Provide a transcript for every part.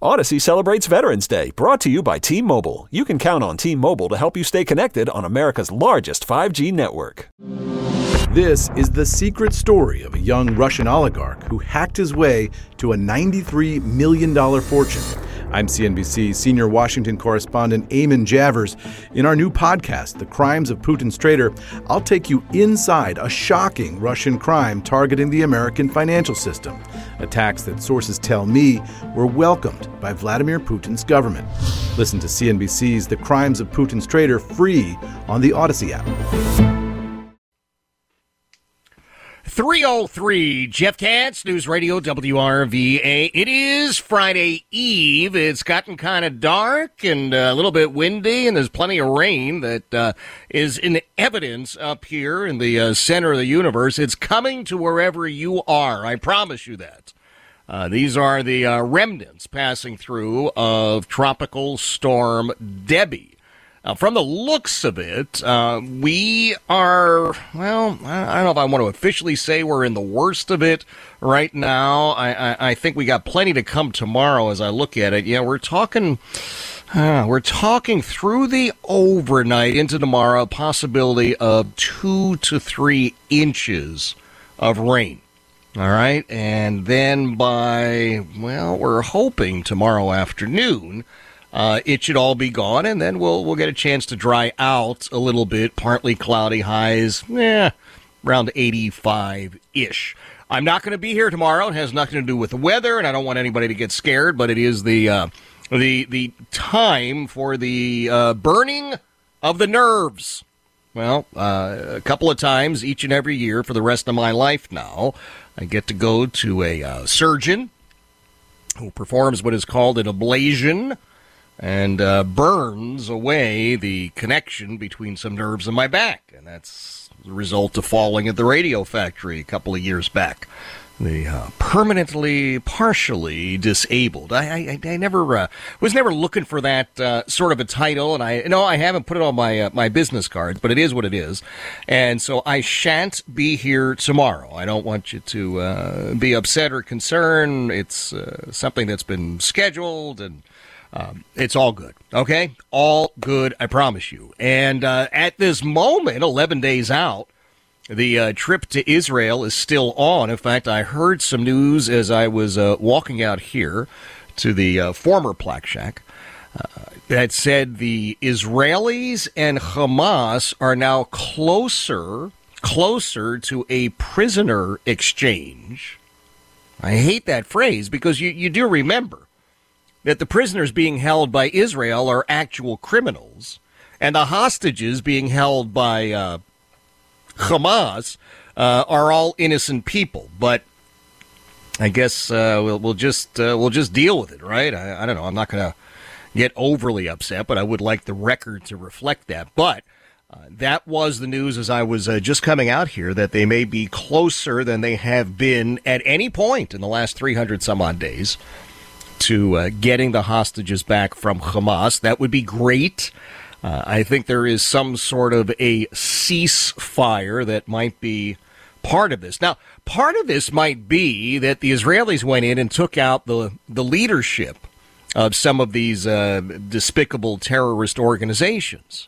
Odyssey celebrates Veterans Day, brought to you by T-Mobile. You can count on T-Mobile to help you stay connected on America's largest 5G network. This is the secret story of a young Russian oligarch who hacked his way to a $93 million fortune. I'm CNBC senior Washington correspondent Eamon Javers. In our new podcast, The Crimes of Putin's Traitor, I'll take you inside a shocking Russian crime targeting the American financial system. Attacks that sources tell me were welcomed by Vladimir Putin's government. Listen to CNBC's The Crimes of Putin's Traitor free on the Odyssey app. 3:03, Jeff Katz, News Radio WRVA. It is Friday Eve. It's gotten kind of dark and a little bit windy, and there's plenty of rain that is in evidence up here in the center of the universe. It's coming to wherever you are. I promise you that. These are the remnants passing through of Tropical Storm Debbie. From the looks of it, we are, well, I don't know if I want to officially say we're in the worst of it right now. I think we got plenty to come tomorrow as I look at it. Yeah, we're talking through the overnight into tomorrow, a possibility of 2 to 3 inches of rain. All right. And then we're hoping tomorrow afternoon, it should all be gone, and then we'll get a chance to dry out a little bit. Partly cloudy, highs around 85-ish. I'm not going to be here tomorrow. It has nothing to do with the weather, and I don't want anybody to get scared. But it is the time for the burning of the nerves. Well, a couple of times each and every year for the rest of my life now, I get to go to a surgeon who performs what is called an ablation, and burns away the connection between some nerves in my back. And that's the result of falling at the radio factory a couple of years back. The permanently, partially disabled. I never was never looking for that sort of a title, and I haven't put it on my business cards, but it is what it is. And so I shan't be here tomorrow. I don't want you to be upset or concerned. It's something that's been scheduled, and it's all good, okay? All good, I promise you. And at this moment, 11 days out, the trip to Israel is still on. In fact, I heard some news as I was walking out here to the former Plaque Shack that said the Israelis and Hamas are now closer to a prisoner exchange. I hate that phrase because you do remember that the prisoners being held by Israel are actual criminals, and the hostages being held by Hamas are all innocent people. But I guess we'll just deal with it, right? I don't know. I'm not going to get overly upset, but I would like the record to reflect that. But that was the news as I was just coming out here, that they may be closer than they have been at any point in the last 300 some odd days to getting the hostages back from Hamas. That would be great. I think there is some sort of a ceasefire that might be part of this. Now, part of this might be that the Israelis went in and took out the leadership of some of these despicable terrorist organizations.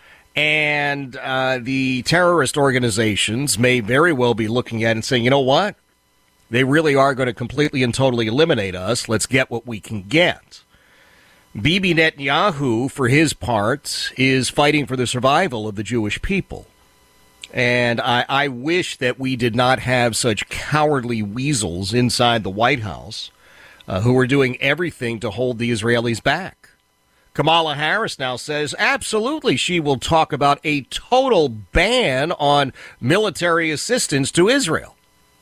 And the terrorist organizations may very well be looking at it and saying, you know what? They really are going to completely and totally eliminate us. Let's get what we can get. Bibi Netanyahu, for his part, is fighting for the survival of the Jewish people. And I wish that we did not have such cowardly weasels inside the White House who are doing everything to hold the Israelis back. Kamala Harris now says absolutely she will talk about a total ban on military assistance to Israel.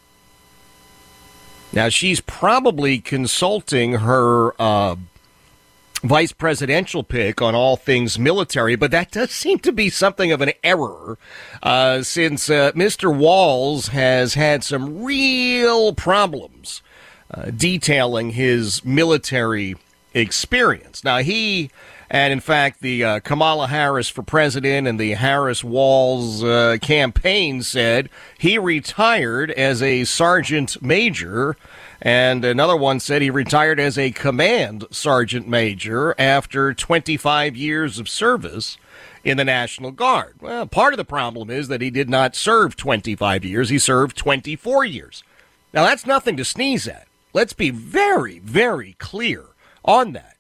Now, she's probably consulting her vice presidential pick on all things military, but that does seem to be something of an error since Mr. Walz has had some real problems detailing his military experience. Now, he and, in fact, the Kamala Harris for president and the Harris-Walz campaign said he retired as a sergeant major And another one said he retired as a command sergeant major after 25 years of service in the National Guard. Well, part of the problem is that he did not serve 25 years. He served 24 years. Now, that's nothing to sneeze at. Let's be very, very clear on that.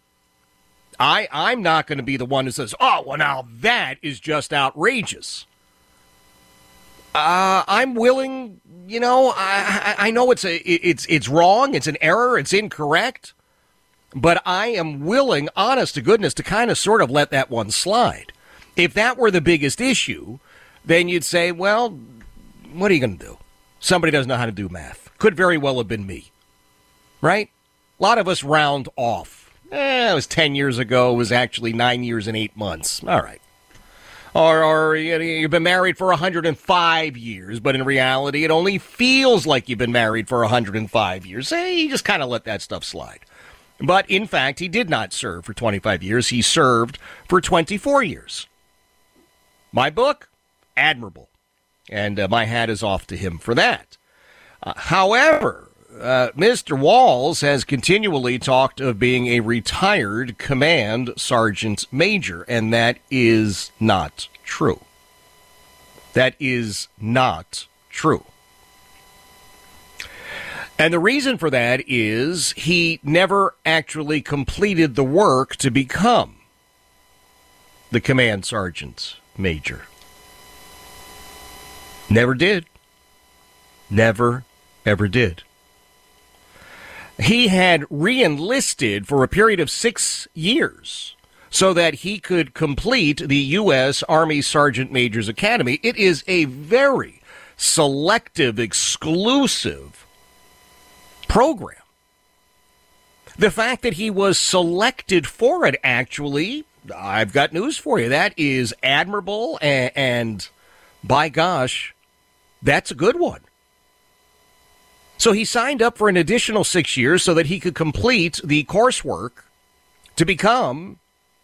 I'm not going to be the one who says, oh, well, now that is just outrageous. I'm willing, I know it's wrong, it's an error, it's incorrect, but I am willing, honest to goodness, to kind of sort of let that one slide. If that were the biggest issue, then you'd say, well, what are you going to do? Somebody doesn't know how to do math. Could very well have been me, right? A lot of us round off. It was 10 years ago. It was actually 9 years and 8 months. All right. Or you've been married for 105 years, but in reality, it only feels like you've been married for 105 years. You just kind of let that stuff slide. But in fact, he did not serve for 25 years. He served for 24 years. My book, admirable. And my hat is off to him for that. However, Mr. Walz has continually talked of being a retired command sergeant major, and that is not true. That is not true. And the reason for that is he never actually completed the work to become the command sergeant major. Never did. Never, ever did. He had re-enlisted for a period of 6 years so that he could complete the U.S. Army Sergeant Major's Academy. It is a very selective, exclusive program. The fact that he was selected for it, actually, I've got news for you. That is admirable, and by gosh, that's a good one. So he signed up for an additional 6 years so that he could complete the coursework to become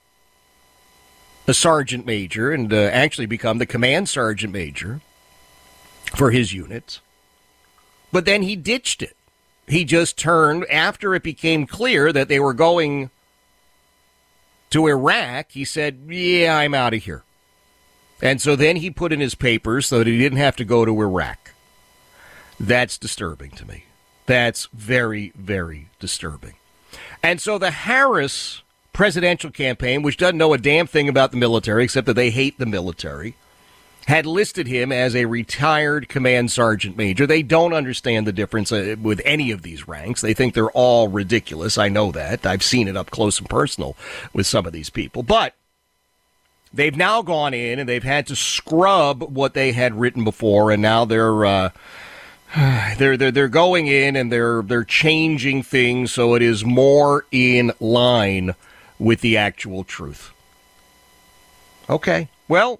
a sergeant major and actually become the command sergeant major for his unit. But then he ditched it. He just turned, after it became clear that they were going to Iraq, he said, yeah, I'm out of here. And so then he put in his papers so that he didn't have to go to Iraq. That's disturbing to me. That's very, very disturbing. And so the Harris presidential campaign, which doesn't know a damn thing about the military except that they hate the military, had listed him as a retired command sergeant major. They don't understand the difference with any of these ranks. They think they're all ridiculous. I know that. I've seen it up close and personal with some of these people. But they've now gone in and they've had to scrub what they had written before, and now they're going in and they're changing things so it is more in line with the actual truth. Okay, well,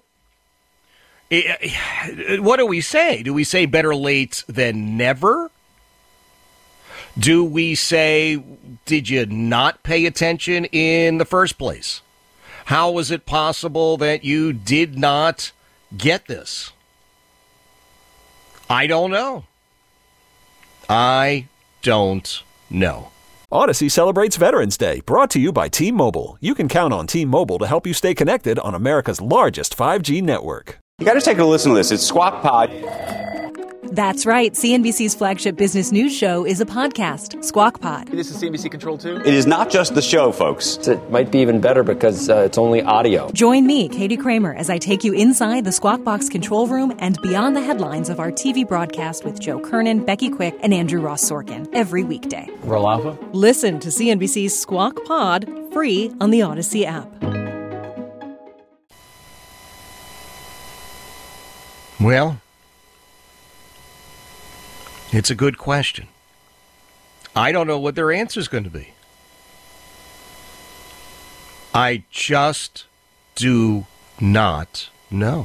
what do we say? Do we say better late than never? Do we say, did you not pay attention in the first place? How was it possible that you did not get this? I don't know. I don't know. Odyssey celebrates Veterans Day, brought to you by T-Mobile. You can count on T-Mobile to help you stay connected on America's largest 5G network. You got to take a listen to this. It's Squawk Pod. That's right. CNBC's flagship business news show is a podcast, Squawk Pod. This is CNBC Control 2? It is not just the show, folks. It might be even better because it's only audio. Join me, Katie Kramer, as I take you inside the Squawk Box control room and beyond the headlines of our TV broadcast with Joe Kernan, Becky Quick, and Andrew Ross Sorkin every weekday. Roll Alpha? Listen to CNBC's Squawk Pod free on the Odyssey app. Well, it's a good question. I don't know what their answer is going to be. I just do not know.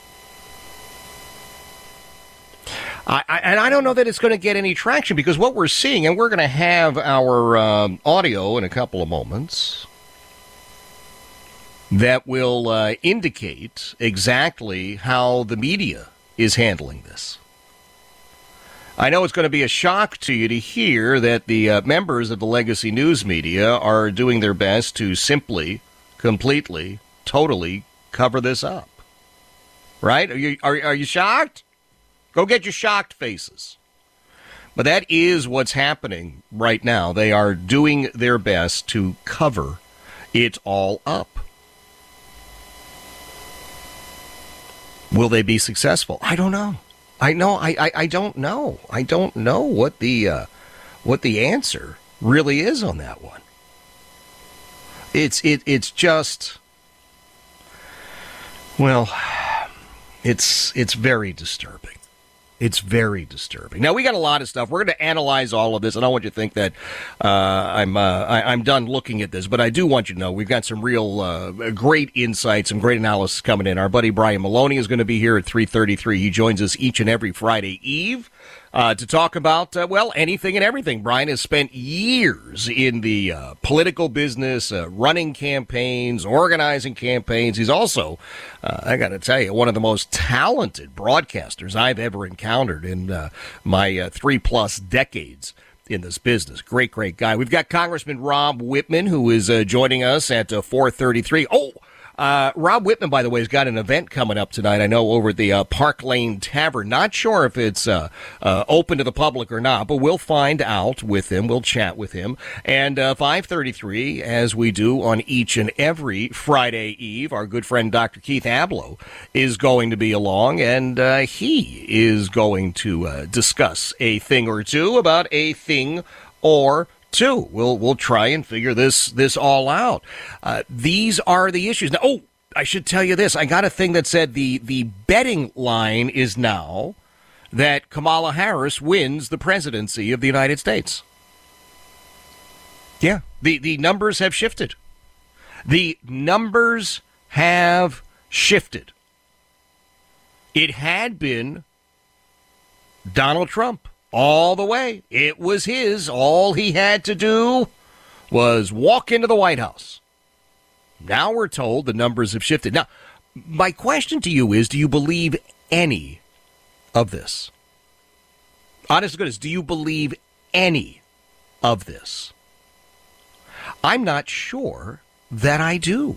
I don't know that it's going to get any traction because what we're seeing, and we're going to have our audio in a couple of moments that will indicate exactly how the media is handling this. I know it's going to be a shock to you to hear that the members of the legacy news media are doing their best to simply, completely, totally cover this up. Right? Are you shocked? Go get your shocked faces. But that is what's happening right now. They are doing their best to cover it all up. Will they be successful? I don't know. I don't know. I don't know what the answer really is on that one. It's just, well, it's very disturbing. It's very disturbing. Now, we got a lot of stuff. We're going to analyze all of this. I don't want you to think that I'm done looking at this, but I do want you to know we've got some real great insights, some great analysis coming in. Our buddy Brian Maloney is going to be here at 3:33. He joins us each and every Friday Eve to talk about, anything and everything. Brian has spent years in the political business, running campaigns, organizing campaigns. He's also, I got to tell you, one of the most talented broadcasters I've ever encountered in my 3+ decades in this business. Great, great guy. We've got Congressman Rob Wittman, who is joining us at 4:33. Rob Wittman, by the way, has got an event coming up tonight, I know, over at the Park Lane Tavern. Not sure if it's open to the public or not, but we'll find out with him. We'll chat with him. And 5:33, as we do on each and every Friday Eve, our good friend Dr. Keith Abloh is going to be along, and he is going to discuss a thing or two about a thing or two. We'll try and figure this all out. These are the issues. Now, I should tell you this. I got a thing that said the betting line is now that Kamala Harris wins the presidency of the United States. Yeah, the numbers have shifted. The numbers have shifted. It had been Donald Trump all the way. It was his. All he had to do was walk into the White House. Now we're told the numbers have shifted. Now, my question to you is, do you believe any of this? Honest to goodness, do you believe any of this? I'm not sure that I do.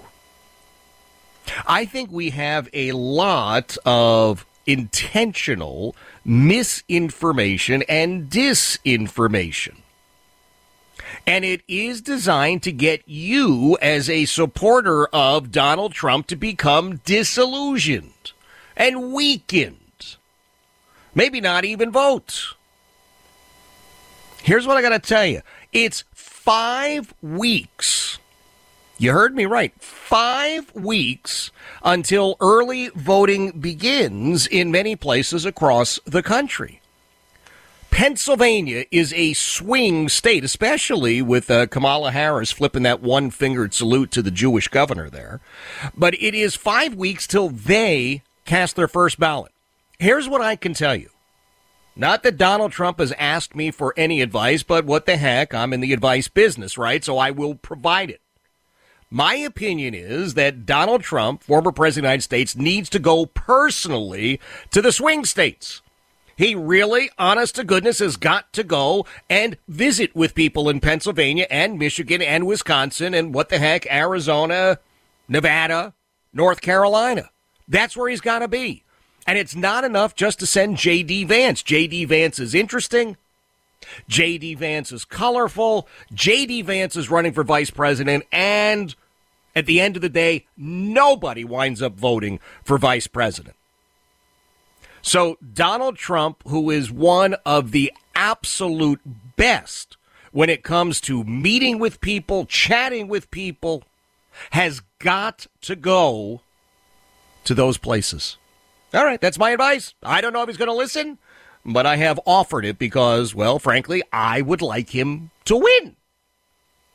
I think we have a lot of intentional misinformation and disinformation. And it is designed to get you, as a supporter of Donald Trump, to become disillusioned and weakened. Maybe not even vote. Here's what I got to tell you. It's 5 weeks. You heard me right. 5 weeks until early voting begins in many places across the country. Pennsylvania is a swing state, especially with Kamala Harris flipping that one-fingered salute to the Jewish governor there. But it is 5 weeks till they cast their first ballot. Here's what I can tell you. Not that Donald Trump has asked me for any advice, but what the heck, I'm in the advice business, right? So I will provide it. My opinion is that Donald Trump, former president of the United States, needs to go personally to the swing states. He really, honest to goodness, has got to go and visit with people in Pennsylvania and Michigan and Wisconsin and what the heck, Arizona, Nevada, North Carolina. That's where he's got to be. And it's not enough just to send J.D. Vance. J.D. Vance is interesting. J.D. Vance is colorful. J.D. Vance is running for vice president. And at the end of the day, nobody winds up voting for vice president. So Donald Trump, who is one of the absolute best when it comes to meeting with people, chatting with people, has got to go to those places. All right, that's my advice. I don't know if he's going to listen, but I have offered it because, well, frankly, I would like him to win.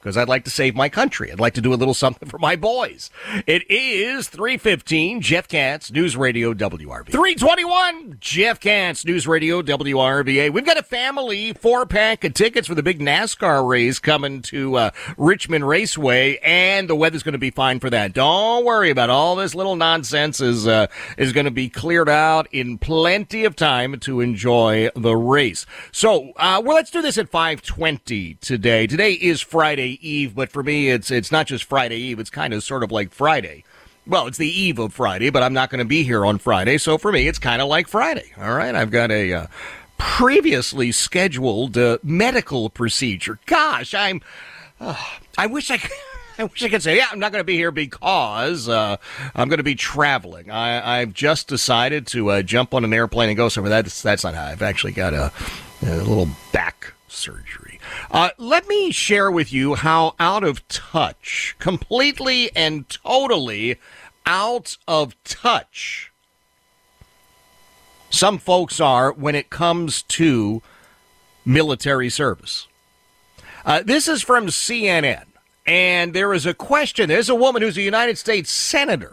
because I'd like to save my country. I'd like to do a little something for my boys. It is 3:15, Jeff Katz, News Radio WRVA. 3:21, Jeff Katz, News Radio WRVA. We've got a family 4-pack of tickets for the big NASCAR race coming to Richmond Raceway, and the weather's going to be fine for that. Don't worry about all this little nonsense is going to be cleared out in plenty of time to enjoy the race. So, let's do this at 5:20 today. Today is Friday Eve, but for me, it's not just Friday Eve. It's kind of sort of like Friday. Well, it's the eve of Friday, but I'm not going to be here on Friday, so for me, it's kind of like Friday. All right, I've got a previously scheduled medical procedure. Gosh, I wish I could say, yeah, I'm not going to be here because I'm going to be traveling. I've just decided to jump on an airplane and go somewhere. That's not how. I've actually got a little back surgery. Let me share with you how out of touch, completely and totally out of touch, some folks are when it comes to military service. This is from CNN, and there is a question. There's a woman who's a United States Senator,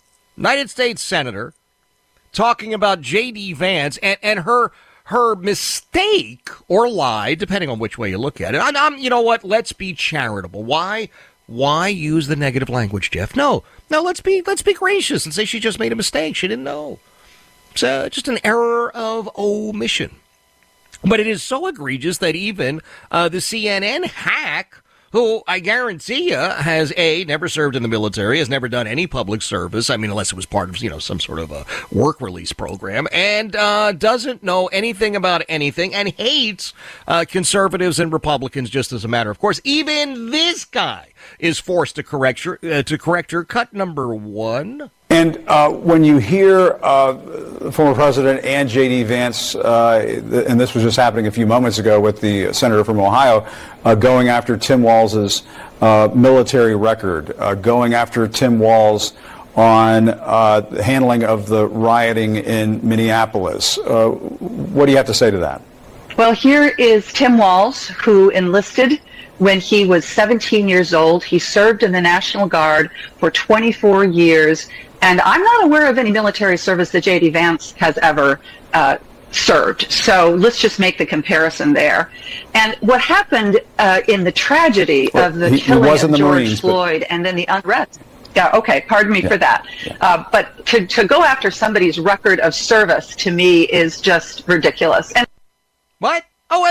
talking about J.D. Vance and her mistake or lie, depending on which way you look at it. You know what? Let's be charitable. Why use the negative language, Jeff? No. Let's be gracious and say she just made a mistake. She didn't know. It's just an error of omission. But it is so egregious that even the CNN hack, who I guarantee you has never served in the military, has never done any public service. I mean, unless it was part of, some sort of a work release program, and doesn't know anything about anything, and hates conservatives and Republicans just as a matter of course. Even this guy is forced to correct her. Cut number 1. And when you hear former President and J.D. Vance, and this was just happening a few moments ago with the senator from Ohio, going after Tim Walz's military record, going after Tim Walz on handling of the rioting in Minneapolis. What do you have to say to that? Well, here is Tim Walz, who enlisted when he was 17 years old. He served in the National Guard for 24 years. And I'm not aware of any military service that J.D. Vance has ever served. So let's just make the comparison there. And what happened in the tragedy of the killing of George Floyd and then the unrest. Yeah, okay, pardon me for that. But to go after somebody's record of service, to me, is just ridiculous. And what?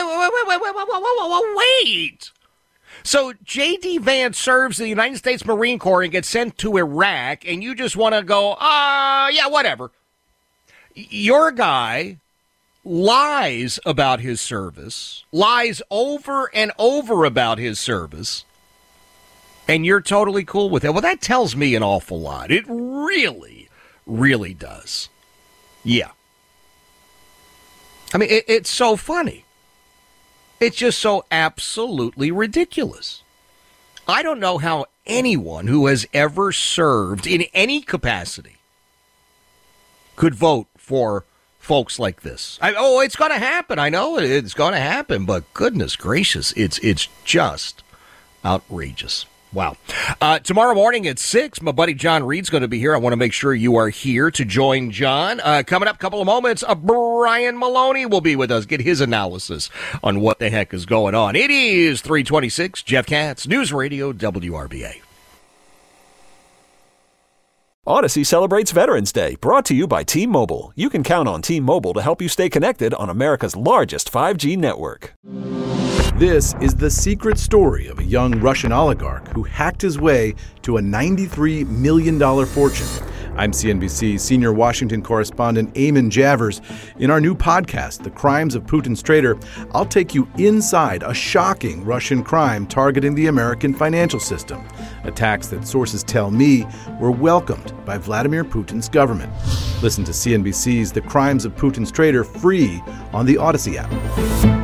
Oh, wait. So J.D. Vance serves the United States Marine Corps and gets sent to Iraq, and you just want to go, yeah, whatever. Your guy lies about his service, lies over and over about his service, and you're totally cool with it. Well, that tells me an awful lot. It really, really does. Yeah. I mean, it's so funny. It's just so absolutely ridiculous. I don't know how anyone who has ever served in any capacity could vote for folks like this. It's going to happen. I know it's going to happen, but goodness gracious, it's just outrageous. Wow. Tomorrow morning at 6, my buddy John Reed's going to be here. I want to make sure you are here to join John. Coming up, a couple of moments, Brian Maloney will be with us, get his analysis on what the heck is going on. It is 3:26, Jeff Katz, News Radio WRVA. Odyssey celebrates Veterans Day, brought to you by T-Mobile. You can count on T-Mobile to help you stay connected on America's largest 5G network. This is the secret story of a young Russian oligarch who hacked his way to a $93 million fortune. I'm CNBC senior Washington correspondent Eamon Javers. In our new podcast, The Crimes of Putin's Traitor, I'll take you inside a shocking Russian crime targeting the American financial system. Attacks that sources tell me were welcomed by Vladimir Putin's government. Listen to CNBC's The Crimes of Putin's Traitor free on the Odyssey app.